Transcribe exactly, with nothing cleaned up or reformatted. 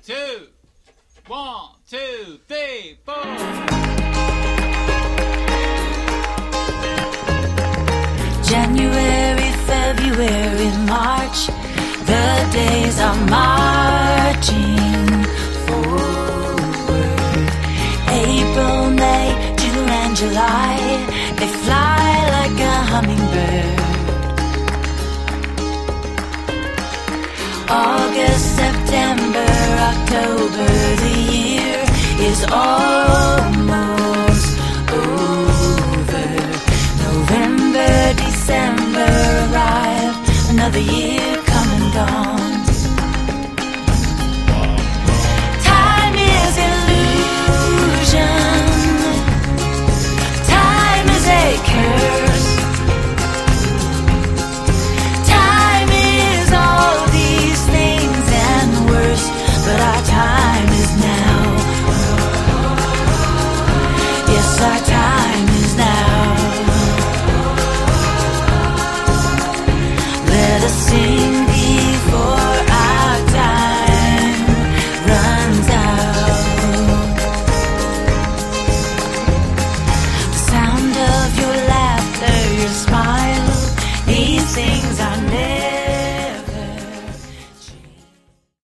two, one, two, three, four. January, February, March, the days are marching forward. April, May, June and July, they fly like a hummingbird. August, September, October, the year is almost over. November, December arrived, another year